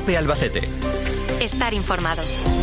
COPE Albacete. Estar informado.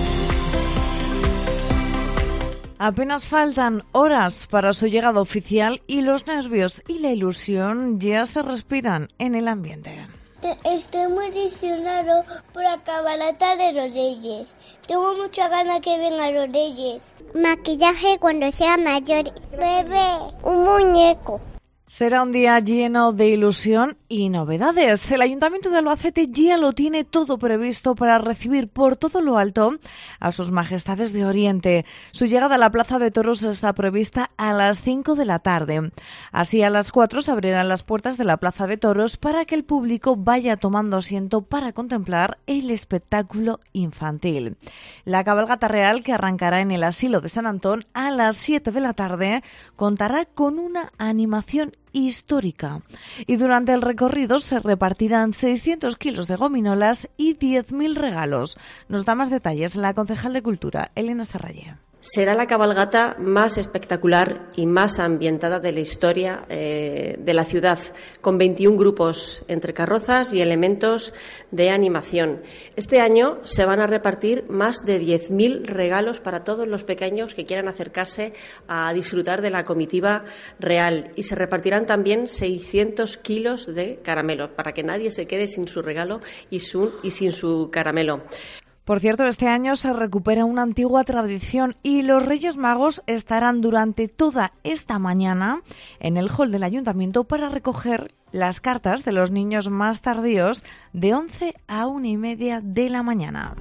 Apenas faltan horas para su llegada oficial y los nervios y la ilusión ya se respiran en el ambiente. Estoy muy ilusionado por acabar la tarde de los Reyes. Tengo mucha ganas que vengan los Reyes. Maquillaje cuando sea mayor. Bebé, un muñeco. Será un día lleno de ilusión y novedades. El Ayuntamiento de Albacete ya lo tiene todo previsto para recibir por todo lo alto a sus majestades de Oriente. Su llegada a la Plaza de Toros está prevista a las 5 de la tarde. Así, a las 4 se abrirán las puertas de la Plaza de Toros para que el público vaya tomando asiento para contemplar el espectáculo infantil. La cabalgata real, que arrancará en el Asilo de San Antón a las 7 de la tarde, contará con una animación histórica. Y durante el recorrido se repartirán 600 kilos de gominolas y 10.000 regalos. Nos da más detalles la concejal de Cultura, Elena Serralle. Será la cabalgata más espectacular y más ambientada de la historia de la ciudad, con 21 grupos entre carrozas y elementos de animación. Este año se van a repartir más de 10.000 regalos para todos los pequeños que quieran acercarse a disfrutar de la comitiva real, y se repartirán también 600 kilos de caramelos para que nadie se quede sin su regalo y sin su caramelo. Por cierto, este año se recupera una antigua tradición y los Reyes Magos estarán durante toda esta mañana en el hall del Ayuntamiento para recoger las cartas de los niños más tardíos de 11 a 1:30 de la mañana.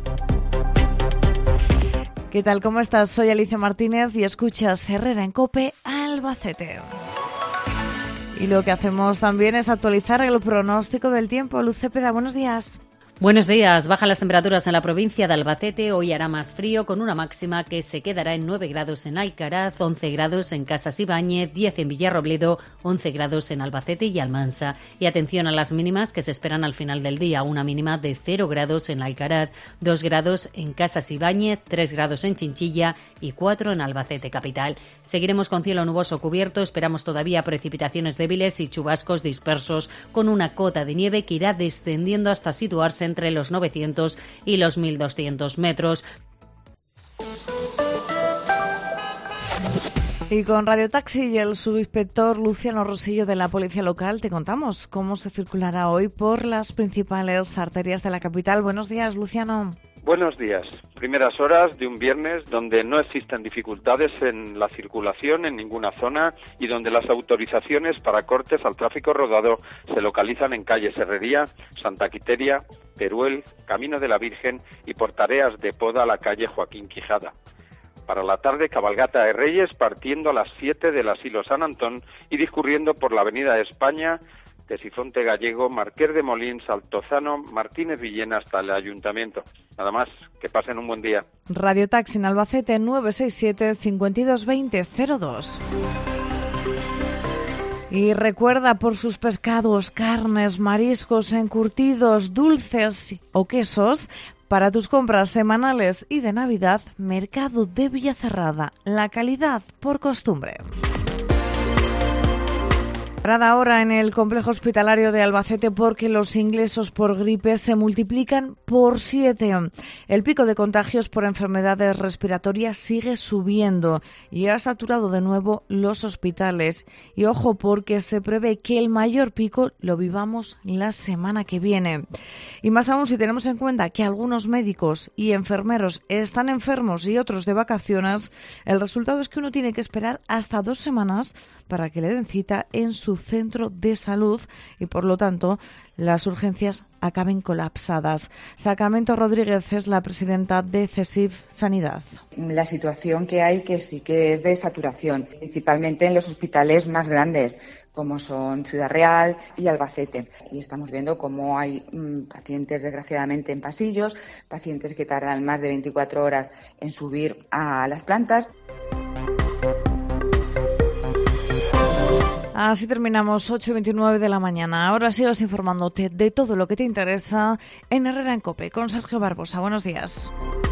¿Qué tal? ¿Cómo estás? Soy Alicia Martínez y escuchas Herrera en COPE Albacete. Y lo que hacemos también es actualizar el pronóstico del tiempo. Luz Cepeda, buenos días. Buenos días. Bajan las temperaturas en la provincia de Albacete. Hoy hará más frío, con una máxima que se quedará en 9 grados en Alcaraz, 11 grados en Casas Ibáñez, 10 en Villarrobledo, 11 grados en Albacete y Almansa. Y atención a las mínimas que se esperan al final del día. Una mínima de 0 grados en Alcaraz, 2 grados en Casas Ibáñez, 3 grados en Chinchilla y 4 en Albacete capital. Seguiremos con cielo nuboso cubierto. Esperamos todavía precipitaciones débiles y chubascos dispersos, con una cota de nieve que irá descendiendo hasta situarse entre los 900 y los 1.200 metros. Y con Radio Taxi y el subinspector Luciano Rosillo de la Policía Local te contamos cómo se circulará hoy por las principales arterias de la capital. Buenos días, Luciano. Buenos días. Primeras horas de un viernes donde no existen dificultades en la circulación en ninguna zona y donde las autorizaciones para cortes al tráfico rodado se localizan en calles Herrería, Santa Quiteria, Teruel, Camino de la Virgen y por tareas de poda a la calle Joaquín Quijada. Para la tarde, cabalgata de Reyes partiendo a las 7 del Asilo San Antón y discurriendo por la Avenida de España, de Sifonte Gallego, Marqués de Molins, Altozano, Martínez Villena hasta el Ayuntamiento. Nada más, que pasen un buen día. Radio Taxi en Albacete 967 52 20 02. Y recuerda, por sus pescados, carnes, mariscos, encurtidos, dulces o quesos, para tus compras semanales y de Navidad, Mercado de Villacerrada, la calidad por costumbre. Parada ahora en el complejo hospitalario de Albacete porque los ingresos por gripe se multiplican por 7. El pico de contagios por enfermedades respiratorias sigue subiendo y ha saturado de nuevo los hospitales. Y ojo, porque se prevé que el mayor pico lo vivamos la semana que viene. Y más aún si tenemos en cuenta que algunos médicos y enfermeros están enfermos y otros de vacaciones, el resultado es que uno tiene que esperar hasta 2 semanas para que le den cita en su centro de salud y, por lo tanto, las urgencias acaben colapsadas. Sacramento Rodríguez es la presidenta de CESIF Sanidad. La situación que hay que sí que es de saturación, principalmente en los hospitales más grandes, como son Ciudad Real y Albacete. Y estamos viendo cómo hay pacientes, desgraciadamente, en pasillos, pacientes que tardan más de 24 horas en subir a las plantas. Así terminamos 8:29 de la mañana. Ahora sigas informándote de todo lo que te interesa en Herrera en COPE con Sergio Barbosa. Buenos días.